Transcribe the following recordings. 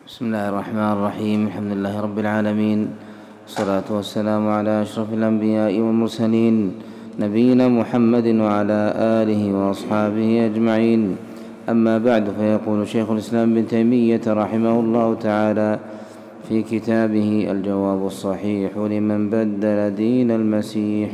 بسم الله الرحمن الرحيم. الحمد لله رب العالمين، والصلاة والسلام على أشرف الأنبياء والمرسلين، نبينا محمد وعلى آله وأصحابه أجمعين. أما بعد، فيقول شيخ الإسلام ابن تيمية رحمه الله تعالى في كتابه الجواب الصحيح لمن بدل دين المسيح،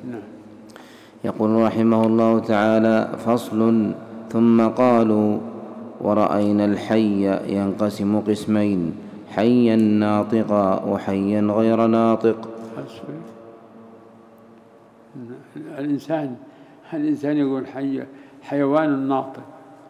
يقول رحمه الله تعالى: فصل: ثم قالوا: ورأينا الحي ينقسم قسمين، حيا ناطقا وحيا غير ناطق. الإنسان يقول حيوان ناطق،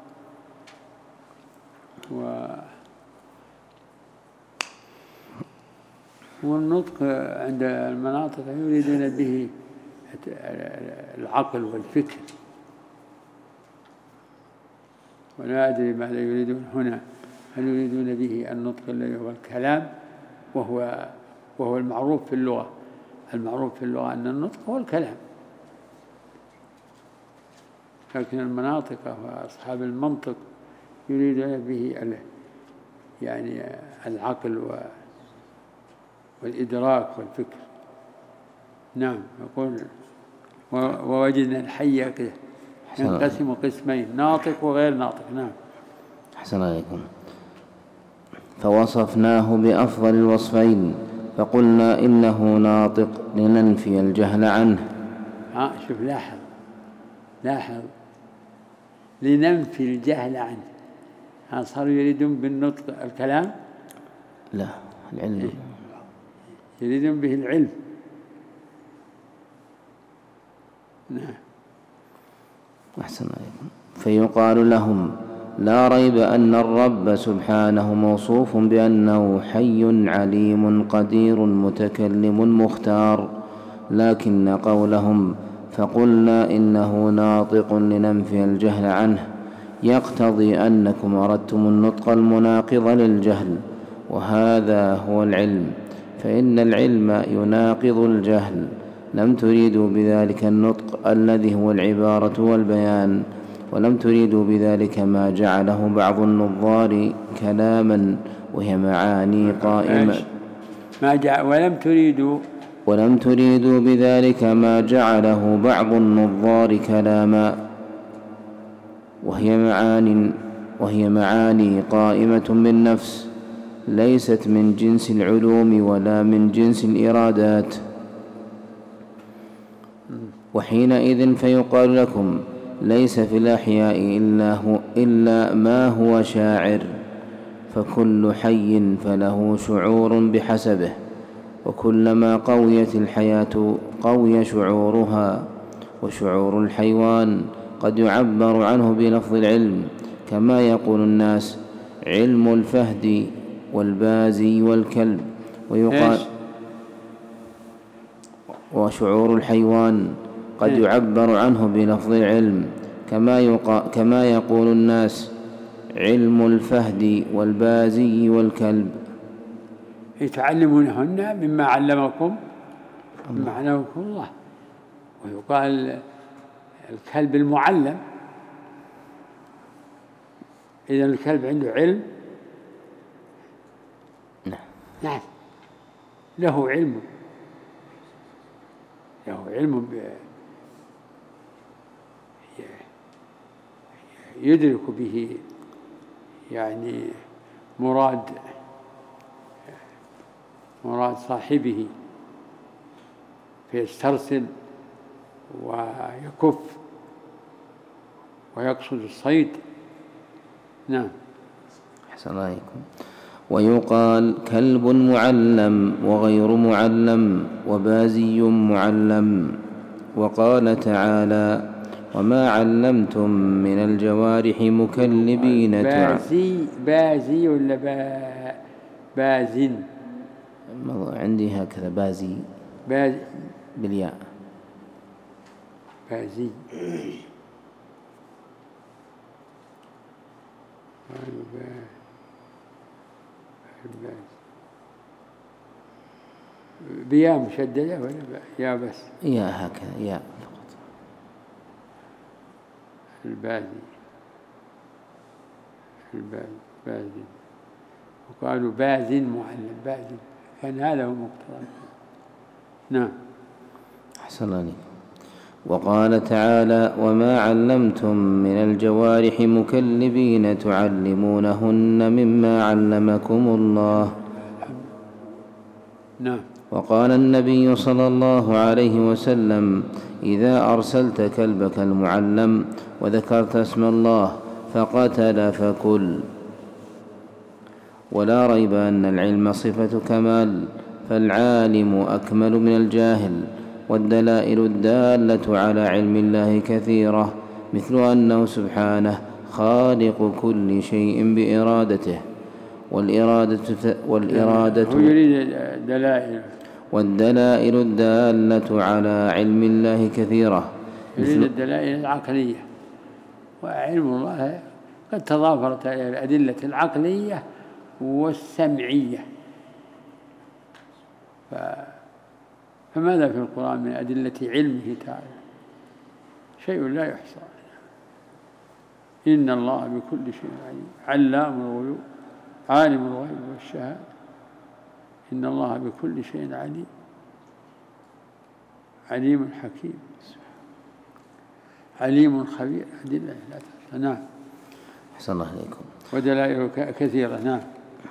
والنطق عند المناطق يريدون به العقل والفكر، ولا أدري ماذا يريدون هنا. هل يريدون به النطق الذي هو الكلام، وهو المعروف في اللغة. المعروف في اللغة أن النطق هو الكلام، لكن المناطق وأصحاب المنطق يريدون به يعني العقل والإدراك والفكر. نعم. يقول: ووجدنا الحي ينقسم قسمين، ناطق وغير ناطق. نعم. أحسن عليكم. فوصفناه بأفضل الوصفين، فقلنا إنه ناطق لننفي الجهل عنه. شوف، لاحظ لننفي الجهل عنه. صاروا يريدون بالنطق الكلام؟ لا، العلم. يريدون به العلم. نعم. أحسن عليكم. فيقال لهم: لا ريب أن الرب سبحانه موصوف بأنه حي عليم قدير متكلم مختار، لكن قولهم فقلنا إنه ناطق لننفي الجهل عنه يقتضي أنكم أردتم النطق المناقض للجهل، وهذا هو العلم، فإن العلم يناقض الجهل. لم تريدوا بذلك النطق الذي هو العبارة والبيان، ولم تريدوا بذلك ما جعله بعض النظار كلاما وهي معاني قائمة. ولم تريدوا بذلك ما جعله بعض النظار كلاما وهي معاني قائمة بالنفس، ليست من جنس العلوم ولا من جنس الإرادات. وحينئذ فيقال لكم: ليس في الأحياء إلا ما هو شاعر، فكل حي فله شعور بحسبه، وكلما قويت الحياة قوي شعورها. وشعور الحيوان قد يعبر عنه بلفظ العلم، كما يقول الناس: علم الفهد والبازي والكلب. ويقال: وشعور الحيوان قد يعبر عنه بلفظ العلم، كما يقول الناس: علم الفهد والبازي والكلب. يتعلمونهن مما علمكم الله. ويقال الكلب المعلم. إذا الكلب عنده علم. نعم، له علم يدرك به يعني مراد صاحبه، فيسترسل ويكف ويقصد الصيد. نعم. أحسن عليكم. ويقال: كلب معلم وغير معلم وبازي معلم. وقال تعالى: وما علمتم من الجوارح مكلبين بازي ولا بازن؟ عندي هكذا بازي بالياء. بازي. بياء مشددة ولا يا بس؟ يا هكذا، يا فقط. البازي. وقالوا باز معلم، باز، كان هذا هو مقتضى. نعم. أحسن عليك. وقال تعالى: وما علمتم من الجوارح مكلبين تعلمونهن مما علمكم الله. نعم. وقال النبي صلى الله عليه وسلم: إذا أرسلت كلبك المعلم وذكرت اسم الله فقتل فكل. ولا ريب أن العلم صفة كمال، فالعالم أكمل من الجاهل. والدلائل الدالة على علم الله كثيرة، مثل أنه سبحانه خالق كل شيء بإرادته، والدلائل الدالة على علم الله كثيرة، يريد الدلائل العقلية. وعلم الله قد تضافرت الأدلة العقلية والسمعية، فماذا في القرآن من أدلة علمه تعالى؟ شيء لا يحصى. إن الله بكل شيء عليم، علام الغيوب، عالم الغيب والشهادة. إن الله بكل شيء عليم، عليم حكيم، عليم خبير. أدلة لا تحصى. نعم. أحسن الله إليكم. ودلائل كثيرة. نعم.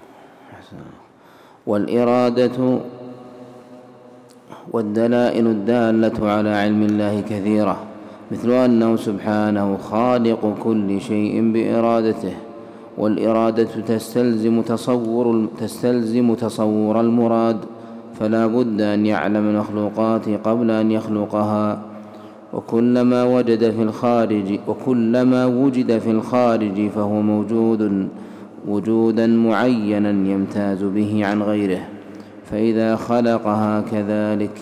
والدلائل الدالة على علم الله كثيرة، مثل أنه سبحانه خالق كل شيء بإرادته، والإرادة تستلزم تصور المراد، فلا بد أن يعلم المخلوقات قبل أن يخلقها. وكلما وجد في الخارج فهو موجود وجودا معينا يمتاز به عن غيره، فإذا خلقها كذلك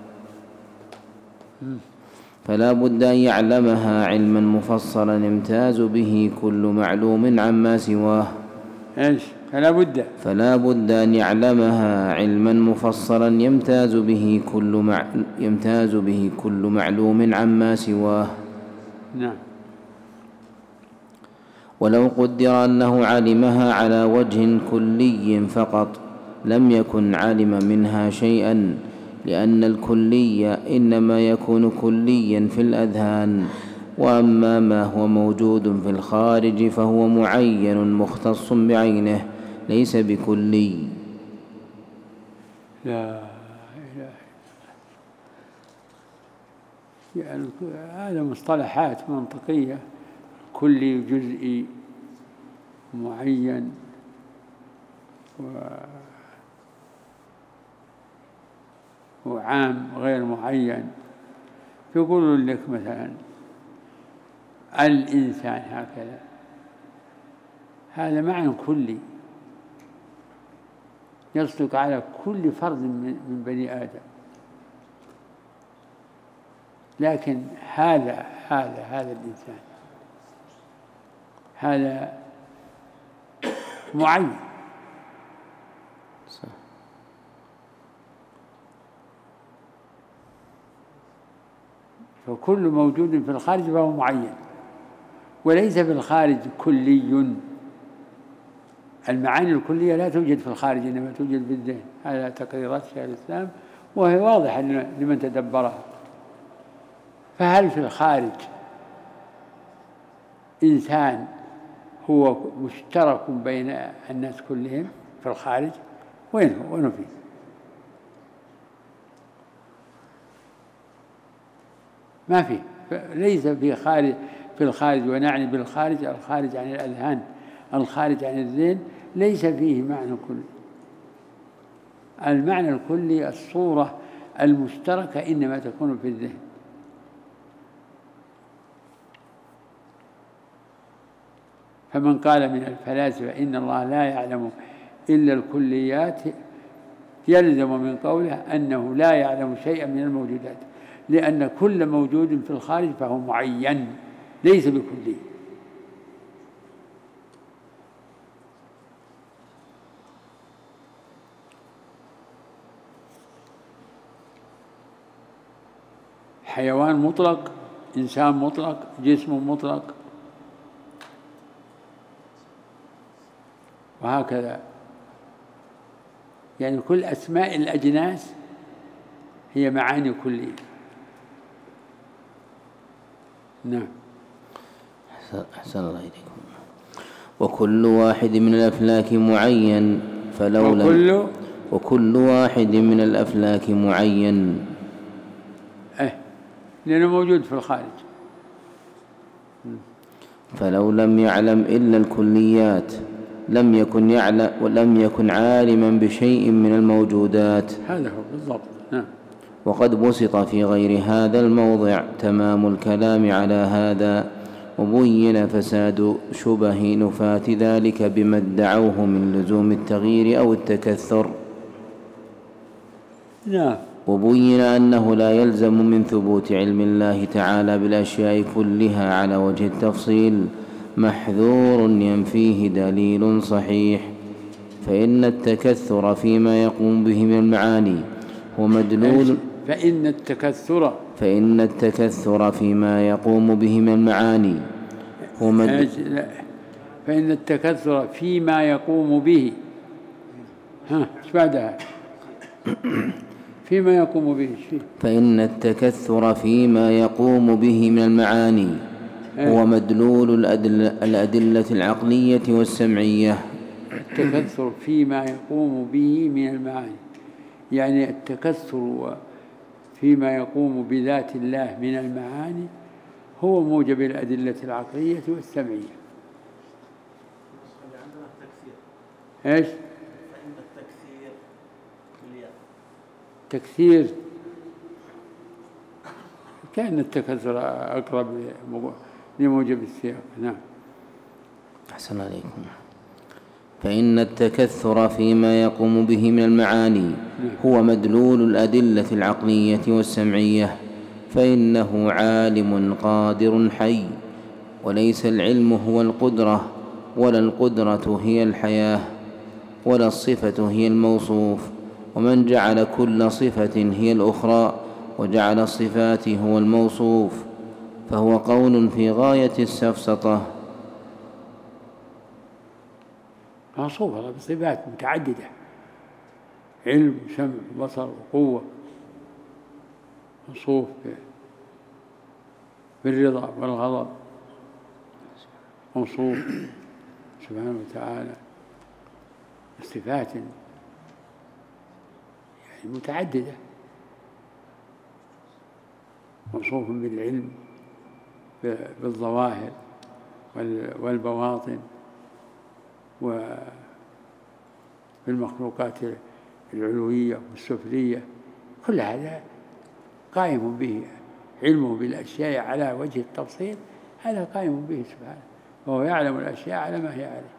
فلا بد أن يعلمها علما مفصلا يمتاز به كل معلوم عما سواه. فلا بد أن يعلمها علما مفصلا يمتاز به كل معلوم عما سواه. نعم. ولو قدر أنه علمها على وجه كلي فقط لم يكن علم منها شيئا، لأن الكلي إنما يكون كليا في الأذهان، وأما ما هو موجود في الخارج فهو معين مختص بعينه ليس بكلي. لا إله إلا يعني هذا مصطلحات منطقية، كلي جزئي معين وعام غير معين. يقول لك مثلا الإنسان هكذا، هذا معنى كلي يصدق على كل فرد من بني آدم، لكن هذا الإنسان هذا معين. فكل موجود في الخارج فهو معين، وليس في الخارج كلي. المعاني الكلية لا توجد في الخارج، إنما توجد في الذهن. هذا تقريرات شيخ الإسلام وهي واضحة لمن تدبرها. فهل في الخارج إنسان هو مشترك بين الناس كلهم في الخارج؟ وين فيه؟ ما فيه. ليس في الخارج، ونعني بالخارج الخارج عن الأذهان، الخارج عن الذهن، ليس فيه معنى كلي. المعنى الكلي الصورة المشتركة إنما تكون في الذهن. فمن قال من الفلاسفة إن الله لا يعلم إلا الكليات يلزم من قوله أنه لا يعلم شيئا من الموجودات، لأن كل موجود في الخارج فهو معين ليس بكلي. حيوان مطلق، إنسان مطلق، جسم مطلق، وهكذا يعني كل أسماء الأجناس هي معاني كلية. نعم. أحسن الله إليكم. وكل واحد من الأفلاك معين وكل واحد من الأفلاك معين لأنه موجود في الخارج. فلو لم يعلم إلا الكليات لم يكن عالما بشيء من الموجودات. هذا هو بالضبط. نعم. وقد بسط في غير هذا الموضع تمام الكلام على هذا، وبين فساد شبه نفاة ذلك بما ادعوه من لزوم التغيير أو التكثر. نعم. وبين أنه لا يلزم من ثبوت علم الله تعالى بالأشياء كلها على وجه التفصيل محذور ينفيه دليل صحيح، فإن التكثر فيما يقوم به من المعاني هو مدلول فإن التكثر فيما يقوم به من المعاني هو فإن التكثر فيما يقوم به ايش بعدها؟ فيما يقوم به فإن التكثر فيما يقوم به من المعاني هو مدلول الأدلة العقلية والسمعية. التكثر فيما يقوم به من المعاني، يعني التكثر فيما يقوم بذات الله من المعاني هو موجب الأدلة العقلية والسمعية. ايش؟ فإن التكثير تكثير كأن التكثر أقرب لموجب السياق. نعم. أحسن عليكم. فإن التكثر فيما يقوم به من المعاني هو مدلول الأدلة العقلية والسمعية، فإنه عالم قادر حي، وليس العلم هو القدرة، ولا القدرة هي الحياة، ولا الصفة هي الموصوف. ومن جعل كل صفة هي الأخرى وجعل الصفات هو الموصوف فهو قول في غاية السفسطة. موصوف بصفات متعددة: علم وسمع وبصر وقوة، موصوف بالرضا والغضب، موصوف سبحانه وتعالى بصفات يعني متعددة، موصوف بالعلم بالظواهر والبواطن وبالمخلوقات العلوية والسفلية، كل هذا قائم به. علمه بالأشياء على وجه التفصيل هذا قائم به سبحانه، وهو يعلم الأشياء على ما هي عليه.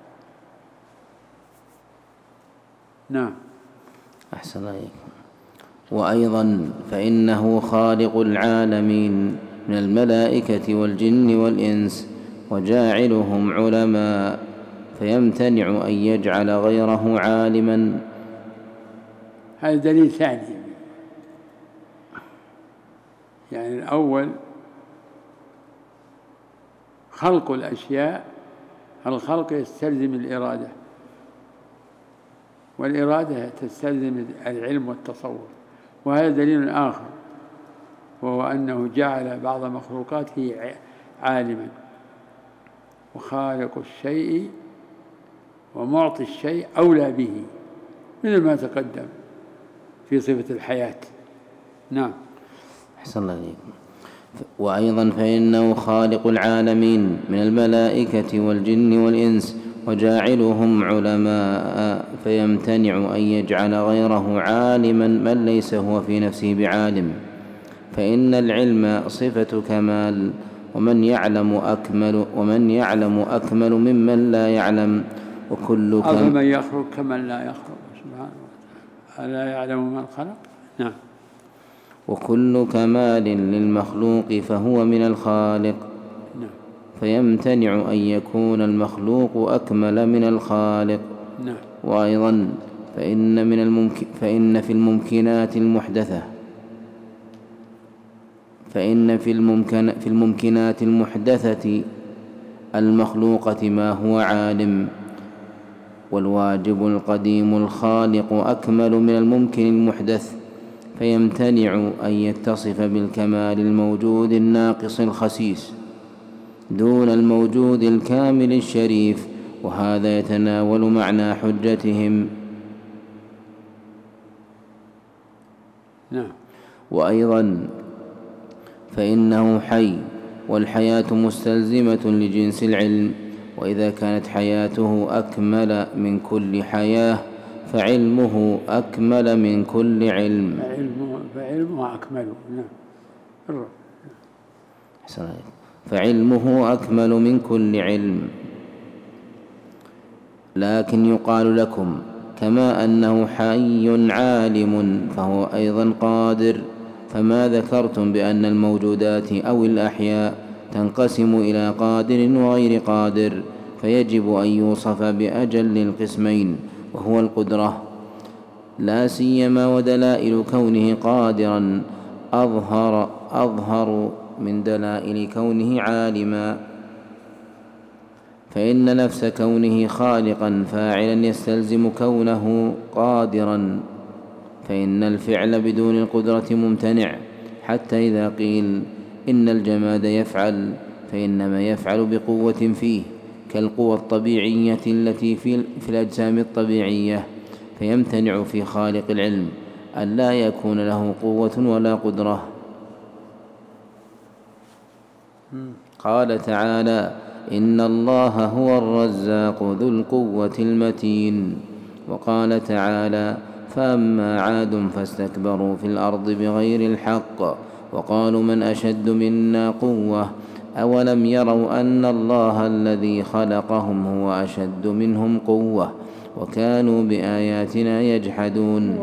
نعم. أحسن عليكم. وأيضا فإنه خالق العالمين من الملائكة والجن والإنس وجاعلهم علماء، فيمتنع أن يجعل غيره عالما. هذا دليل ثاني. يعني الأول خلق الأشياء، الخلق يستلزم الإرادة، والإرادة تستلزم العلم والتصور. وهذا دليل آخر، وهو أنه جعل بعض مخلوقاته عالما، وخالق الشيء ومعطي الشيء أولى به، مثل ما تقدم في صفة الحياة. نعم. أحسن الله عليكم. وأيضا فإنه خالق العالمين من الملائكة والجن والإنس وجاعلهم علماء، فيمتنع أن يجعل غيره عالما من ليس هو في نفسه بعالم، فإن العلم صفة كمال، ومن يعلم أكمل ممن لا يعلم. وكل من يخلق كمن لا يخلق سبحانه وتعالى، ألا يعلم من خلق. نعم. وكل كمال للمخلوق فهو من الخالق، فيمتنع أن يكون المخلوق أكمل من الخالق. نعم. وأيضا فإن في الممكنات المحدثة المخلوقة ما هو عالم، والواجب القديم الخالق أكمل من الممكن المحدث، فيمتنع أن يتصف بالكمال الموجود الناقص الخسيس دون الموجود الكامل الشريف، وهذا يتناول معنى حجتهم. وأيضا فإنه حي، والحياة مستلزمة لجنس العلم، وإذا كانت حياته أكمل من كل حياة فعلمه أكمل من كل علم. فعلمه أكمل. فعلمه أكمل من كل علم. لكن يقال لكم كما أنه حي عالم فهو أيضا قادر، فما ذكرتم بأن الموجودات أو الأحياء تنقسم إلى قادر وغير قادر، فيجب أن يوصف بأجل القسمين وهو القدرة، لا سيما ودلائل كونه قادرا أظهر من دلائل كونه عالما. فإن نفس كونه خالقا فاعلا يستلزم كونه قادرا، فإن الفعل بدون القدرة ممتنع، حتى إذا قيل إن الجماد يفعل فإنما يفعل بقوة فيه كالقوى الطبيعية التي في الأجسام الطبيعية، فيمتنع في خالق العلم أن لا يكون له قوة ولا قدرة. قال تعالى: إن الله هو الرزاق ذو القوة المتين. وقال تعالى: فأما عاد فاستكبروا في الأرض بغير الحق وقالوا من أشد منا قوة أولم يروا أن الله الذي خلقهم هو أشد منهم قوة وكانوا بآياتنا يجحدون.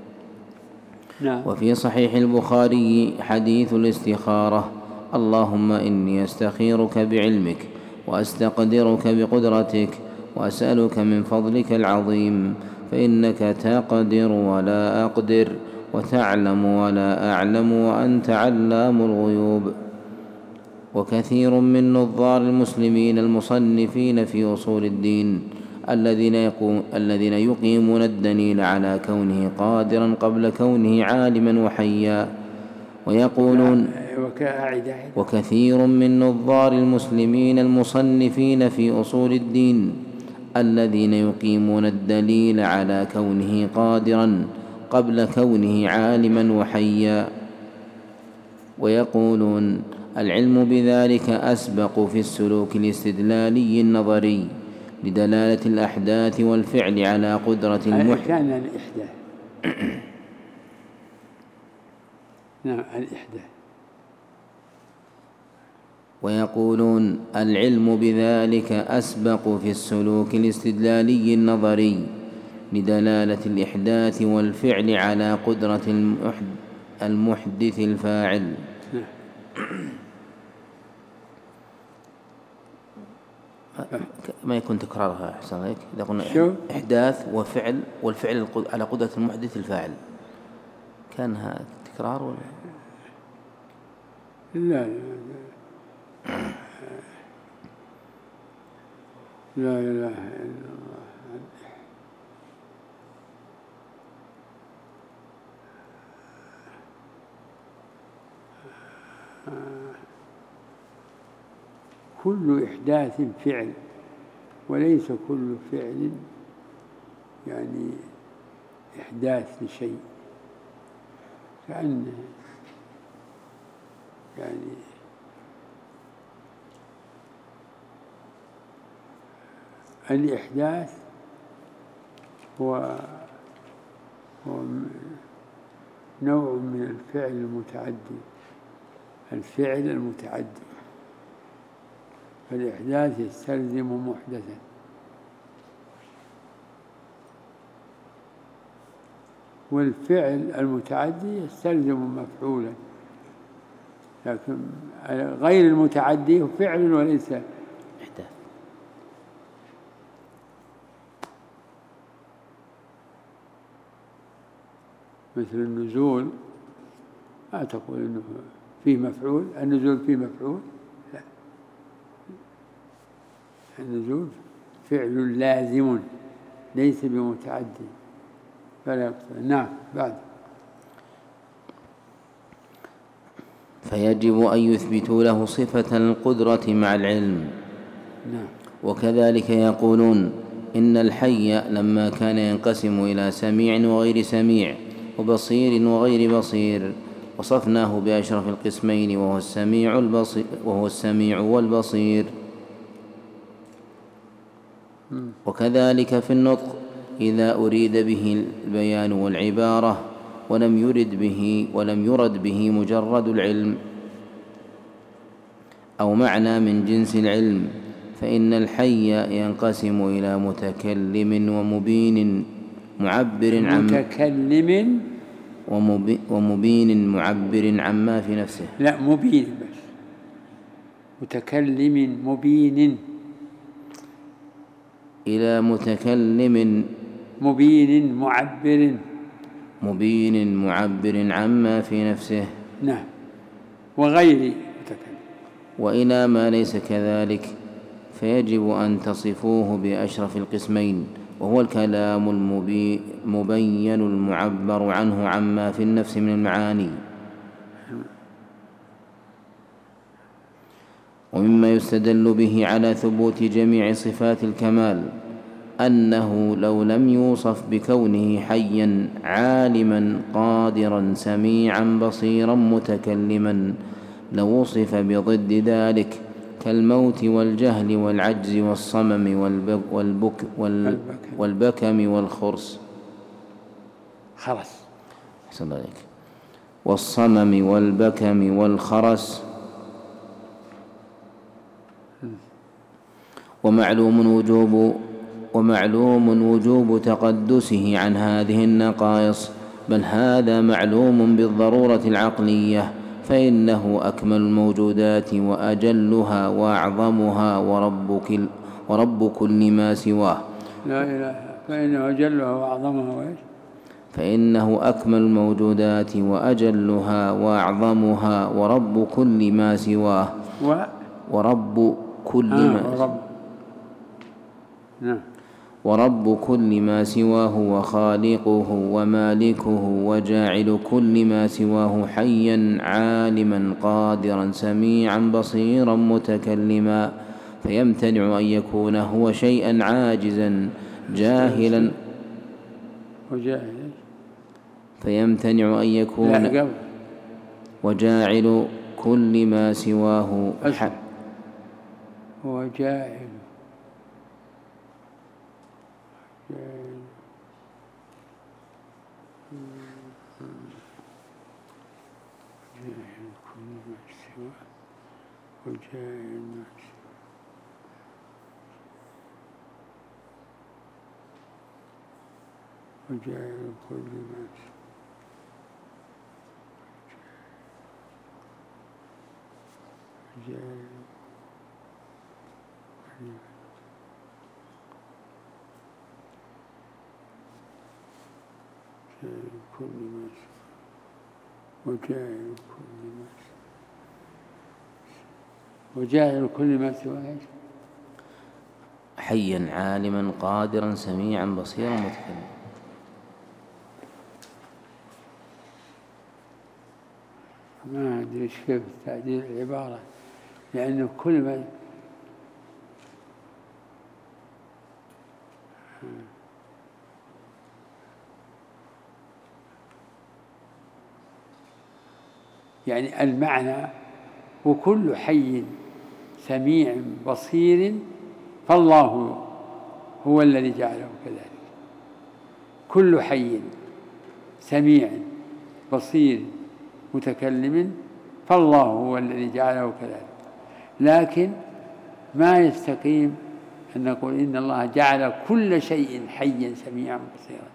وفي صحيح البخاري حديث الاستخارة: اللهم إني أستخيرك بعلمك وأستقدرك بقدرتك وأسألك من فضلك العظيم، فإنك تقدر ولا أقدر وتعلم ولا أعلم وأنت علام الغيوب. وكثير من نظار المسلمين المصنفين في أصول الدين الذين يقيمون الدليل على كونه قادرا قبل كونه عالما وحيا، ويقولون وكثير من نظار المسلمين المصنفين في أصول الدين الذين يقيمون الدليل على كونه قادرا قبل كونه عالما وحيا، ويقولون العلم بذلك أسبق في السلوك الاستدلالي النظري لدلالة الأحداث والفعل على قدرة المحدث. الإحداث. ويقولون العلم بذلك أسبق في السلوك الاستدلالي النظري لدلالة الإحداث والفعل على قدرة المحدث الفاعل. ما يكون تكرارها أحسن هيك إذا قلنا إحداث وفعل والفعل على قدرة المحدث الفاعل، كانها تكرار ولا لا لا إله إلا الله. كل إحداث فعل وليس كل فعل يعني إحداث لشيء، كأن يعني الإحداث هو نوع من الفعل المتعدي، الفعل المتعدي، فالإحداث يستلزم محدثا، والفعل المتعدي يستلزم مفعولا، لكن غير المتعدي هو فعل وليس إحداث. مثل النزول، ما تقول إنه فيه مفعول، النزول فيه مفعول، لا، النزول فعل لازم ليس بمتعدي فلا يقتضي. نعم. بعد فيجب أن يثبتوا له صفة القدرة مع العلم. نعم. وكذلك يقولون إن الحي لما كان ينقسم إلى سميع وغير سميع وبصير وغير بصير وصفناه بأشرف القسمين وهو السميع والبصير. وكذلك في النطق إذا أريد به البيان والعبارة ولم يرد به مجرد العلم أو معنى من جنس العلم، فإن الحي ينقسم إلى متكلم ومبين معبر عما في نفسه. لا، مبين بس. متكلم مبين إلى متكلم مبين معبر عما في نفسه. نعم. وغير متكلم. وإلى ما ليس كذلك فيجب أن تصفوه بأشرف القسمين، وهو الكلام المبين المعبر عنه عما في النفس من المعاني. ومما يستدل به على ثبوت جميع صفات الكمال أنه لو لم يوصف بكونه حيا عالما قادرا سميعا بصيرا متكلما لوصف بضد ذلك كالموت والجهل والعجز والصمم والبكم والخرس. والصمم والبكم والخرس. ومعلوم وجوب تقدسه عن هذه النقائص، بل هذا معلوم بالضرورة العقلية، فإنه أكمل الموجودات وأجلها وأعظمها ورب كل ما سواه. لا إله. فإنه أجلها وأعظمها وإيش؟ فإنه أكمل الموجودات وأجلها وأعظمها ورب كل ما سواه. ورب كل ما سواه وخالقه ومالكه وجاعل كل ما سواه حيا عالما قادرا سميعا بصيرا متكلما، فيمتنع أن يكون هو شيئا عاجزا جاهلا. فيمتنع أن يكون وجاعل كل ما سواه وجاعل وجاعل كل ما سواه حيا عالما قادرا سميعا بصيرا متكلما. ما أدري إيش كيف تعديل العبارة، لأنه كل ما يعني المعنى وكل حي سميع بصير فالله هو الذي جعله كذلك. كل حي سميع بصير متكلم فالله هو الذي جعله كذلك. لكن ما يستقيم أن نقول إن الله جعل كل شيء حيا سميعا بصيرا.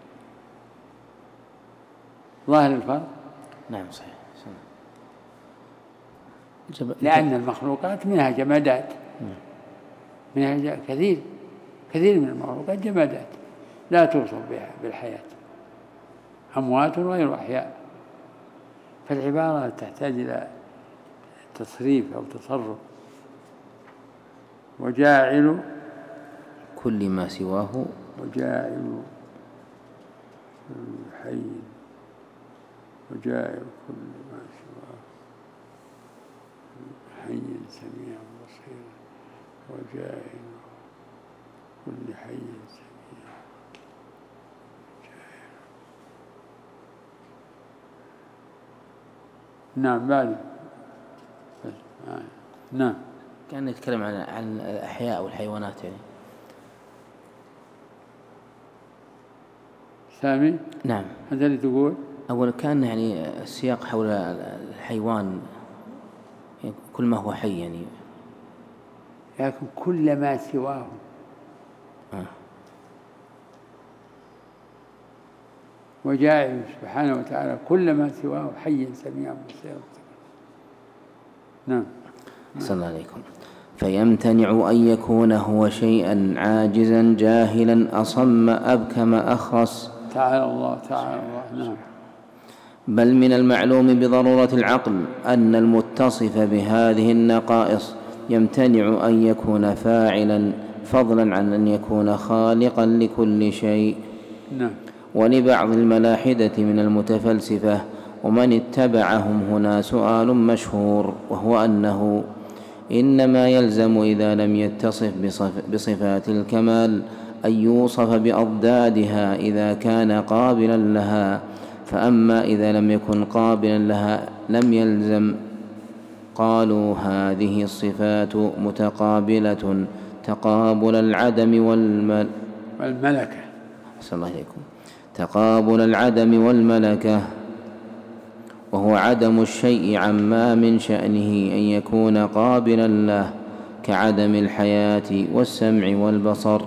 ظاهر الفرق؟ نعم صحيح. لأن المخلوقات منها جمادات، منها كثير من المخلوقات جمادات لا توصف بالحياة، أموات غير أحياء. فالعبارة تحتاج إلى تصريف أو تصرف. وجاعل كل ما سواه وجاعل كل حي وجاعل كل ما سواه حي سميع بصير وجاعل كل حي سميع جاعل. نعم بعد نعم. كان يتكلم عن الأحياء والحيوانات يعني. سامي؟ نعم. هذا اللي تقول؟ أول كان يعني السياق حول الحيوان يعني كل ما هو حي يعني. لكن كل ما سواه. وجاعل سبحانه وتعالى كل ما سواه حي سميع بصير. نعم. صلى الله عليكم. فيمتنع أن يكون هو شيئا عاجزا جاهلا أصم أبكم أخرس. تعالى الله. نعم. بل من المعلوم بضرورة العقل أن المتصف بهذه النقائص يمتنع أن يكون فاعلا فضلا عن أن يكون خالقا لكل شيء. نعم. ولبعض الملاحدة من المتفلسفة ومن اتبعهم هنا سؤال مشهور، وهو أنه إنما يلزم إذا لم يتصف بصفات الكمال أن يوصف بأضدادها إذا كان قابلا لها، فأما إذا لم يكن قابلا لها لم يلزم. قالوا هذه الصفات متقابلة تقابل العدم والملكة. صلى الله عليكم. تقابل العدم والملكة، وهو عدم الشيء عما من شأنه أن يكون قابلا له كعدم الحياة والسمع والبصر.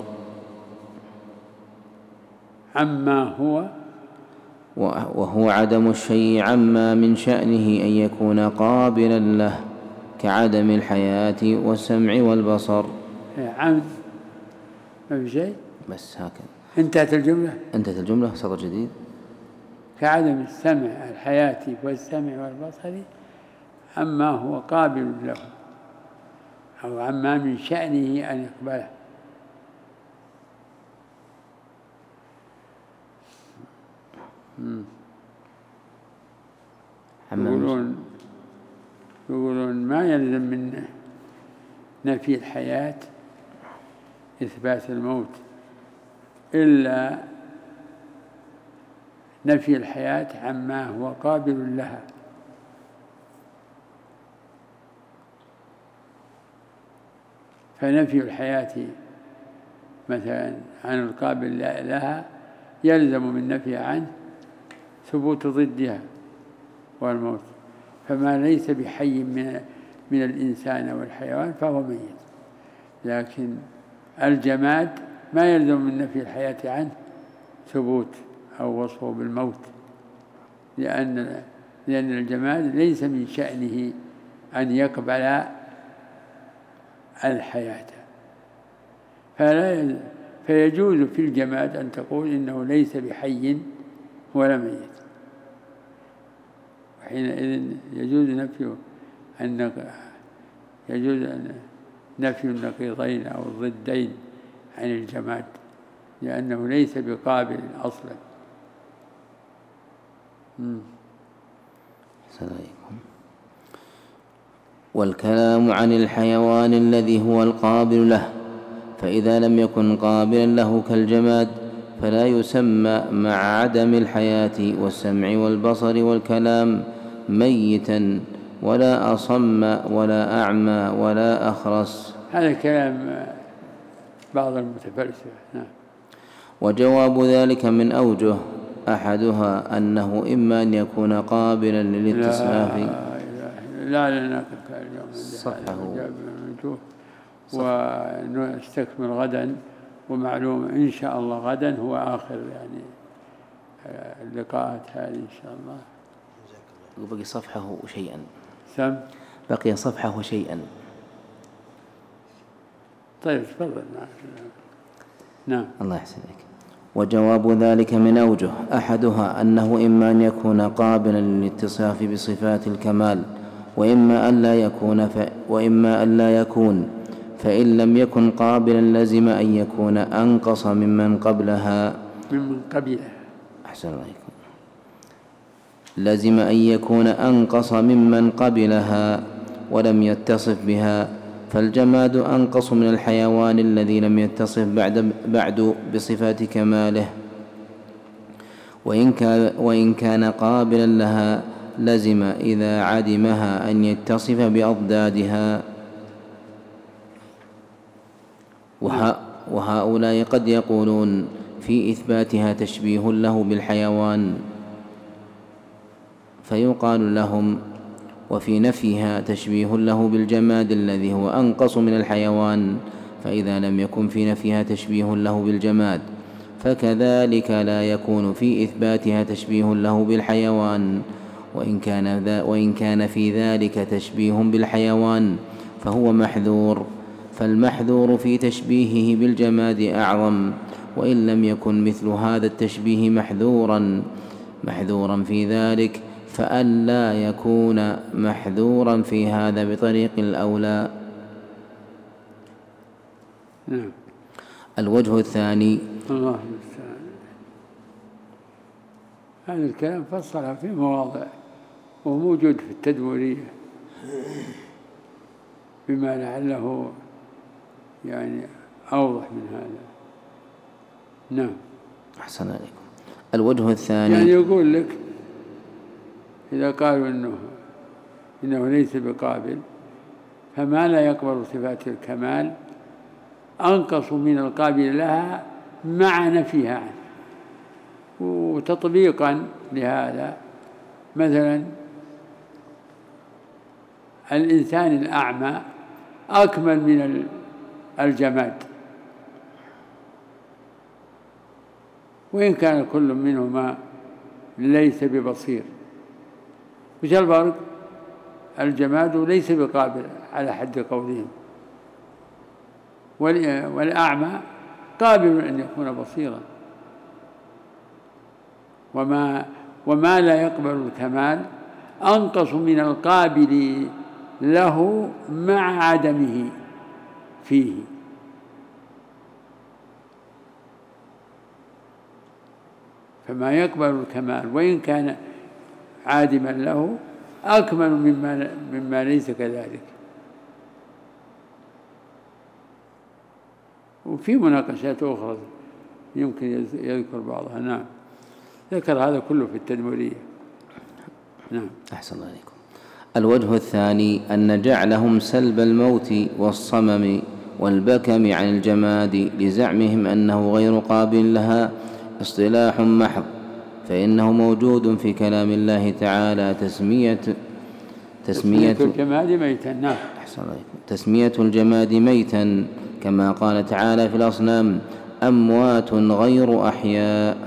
عما هو وهو عدم الشيء عما من شأنه أن يكون قابلا له كعدم الحياة والسمع والبصر. عمد ما في شيء بس هكذا انتهت الجملة. سطر جديد. كعدم السمع الحياة والسمع والبصر عما هو قابل له أو عما من شأنه أن يقبله. يقولون ما يلزم من نفي الحياة إثبات الموت إلا نفي الحياة عما هو قابل لها. فنفي الحياة مثلا عن القابل لها يلزم من نفي عنه ثبوت ضدها والموت. فما ليس بحي من الإنسان والحيوان فهو ميت. لكن الجماد ما يلزم من نفي الحياة عنه ثبوت أو وصفه بالموت، لأن الجماد ليس من شأنه أن يقبل الحياة. فيجوز في الجماد أن تقول إنه ليس بحي ولا ميت، وحينئذ يجوز نفي النقيضين أو الضدين عن الجماد لأنه ليس بقابل أصلا. والكلام عن الحيوان الذي هو القابل له، فإذا لم يكن قابلا له كالجماد فلا يسمى مع عدم الحياة والسمع والبصر والكلام ميتا ولا أصم ولا أعمى ولا أخرس. هذا كلام بعض المتفلسفة. نعم. وجواب ذلك من أوجه، أحدها أنه إما أن يكون قابلا للاتصاف. لا لنا صفحه ونستكمل غدا، ومعلوم إن شاء الله غدا هو آخر يعني اللقاءات هذه إن شاء الله. بقي صفحه شيئا. بقي صفحه شيئا. طيب تفضل. نعم. الله يحسنك. وجواب ذلك من أوجه، أحدها أنه إما أن يكون قابلا للاتصاف بصفات الكمال وإما أن لا يكون فإن لم يكن قابلا لزم أن يكون أنقص ممن قبلها. أحسن الله عليكم. لزم أن يكون أنقص ممن قبلها ولم يتصف بها، فالجماد أنقص من الحيوان الذي لم يتصف بعد بصفات كماله. وإن كان قابلا لها لزم إذا عدمها أن يتصف بأضدادها. وهؤلاء قد يقولون في إثباتها تشبيه له بالحيوان، فيقال لهم وفي نفيها تشبيه له بالجماد الذي هو أنقص من الحيوان، فإذا لم يكن في نفيها تشبيه له بالجماد فكذلك لا يكون في إثباتها تشبيه له بالحيوان. وإن كان في ذلك تشبيه بالحيوان فهو محذور، فالمحذور في تشبيهه بالجماد أعظم، وإن لم يكن مثل هذا التشبيه محذورا في ذلك فألا يكون محذورا في هذا بطريق الأولى. نعم. الوجه الثاني. الله المستعان. هذا الكلام فصل في مواضع وموجود في التدمرية بما لعله يعني أوضح من هذا. نعم. أحسن عليكم. الوجه الثاني يعني يقول لك إذا قالوا إنه ليس بقابل، فما لا يقبل صفات الكمال أنقص من القابل لها مع نفيها عنه. وتطبيقا لهذا مثلا الإنسان الأعمى أكمل من الجماد، وإن كان كل منهما ليس ببصير. وش الفرق؟ الجماد ليس بقابل على حد قولهم، والأعمى قابل أن يكون بصيرا. وما لا يقبل الكمال أنقص من القابل له مع عدمه فيه. فما يقبل الكمال وإن كان عادما له أكمل مما ليس كذلك. وفي مناقشات أخرى يمكن يذكر بعضها. نعم. ذكر هذا كله في التدمرية. نعم. أحسن الله عليكم. الوجه الثاني أن جعلهم سلب الموت والصمم والبكم عن الجماد لزعمهم أنه غير قابل لها اصطلاح محض، فإنه موجود في كلام الله تعالى تسمية الجماد ميتا. نعم. أحسن الله عليكم. تسمية الجماد ميتا كما قال تعالى في الأصنام أموات غير أحياء.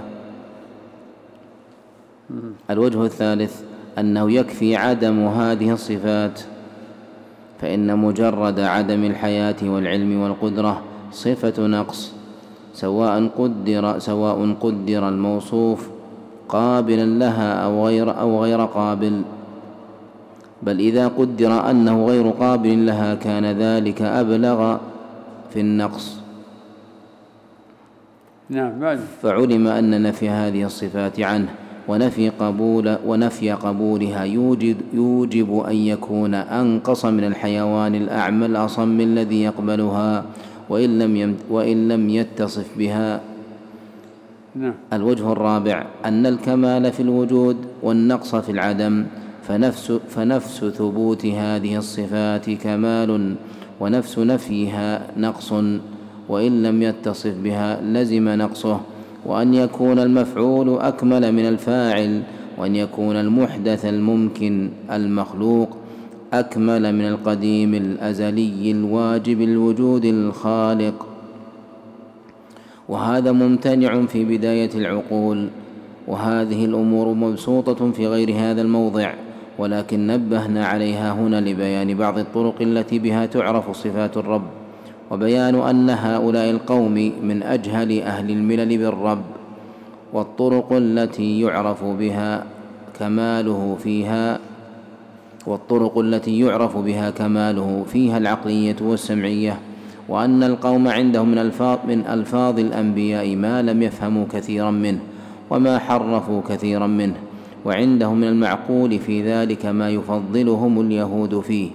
الوجه الثالث أنه يكفي عدم هذه الصفات، فإن مجرد عدم الحياة والعلم والقدرة صفة نقص، سواء قدر الموصوف قابلا لها أو غير قابل. بل إذا قدر أنه غير قابل لها كان ذلك أبلغ في النقص. نعم. فعلم أن نفي هذه الصفات عنه ونفي قبولها يوجب أن يكون أنقص من الحيوان الأعمى الأصم الذي يقبلها وإن لم يتصف بها. نعم. الوجه الرابع أن الكمال في الوجود والنقص في العدم، فنفس ثبوت هذه الصفات كمال، ونفس نفيها نقص، وإن لم يتصف بها لزم نقصه. وأن يكون المفعول أكمل من الفاعل، وأن يكون المحدث الممكن المخلوق أكمل من القديم الأزلي الواجب الوجود الخالق. وهذا ممتنع في بداية العقول، وهذه الأمور مبسوطة في غير هذا الموضع، ولكن نبهنا عليها هنا لبيان بعض الطرق التي بها تعرف صفات الرب، وبيان أن هؤلاء القوم من أجهل أهل الملل بالرب، والطرق التي يعرف بها كماله فيها العقلية والسمعية، وأن القوم عندهم من ألفاظ الأنبياء ما لم يفهموا كثيرا منه وما حرفوا كثيرا منه، وعندهم من المعقول في ذلك ما يفضلهم اليهود فيه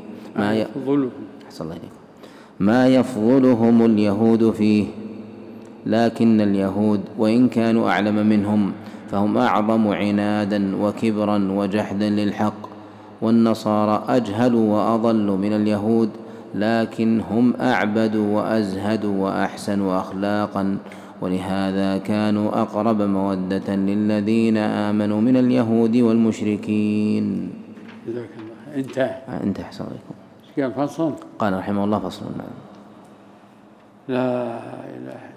ما يفضلهم اليهود فيه. لكن اليهود وإن كانوا أعلم منهم فهم أعظم عنادا وكبرا وجحدا للحق، والنصارى أجهل وأضل من اليهود، لكن هم أعبد وأزهد وأحسن أخلاقا، ولهذا كانوا أقرب مودة للذين آمنوا من اليهود والمشركين. جزاك الله. انتهى. صلى الله عليه وسلم. فصل. قال رحمه الله: فصل. لا إله إلا الله.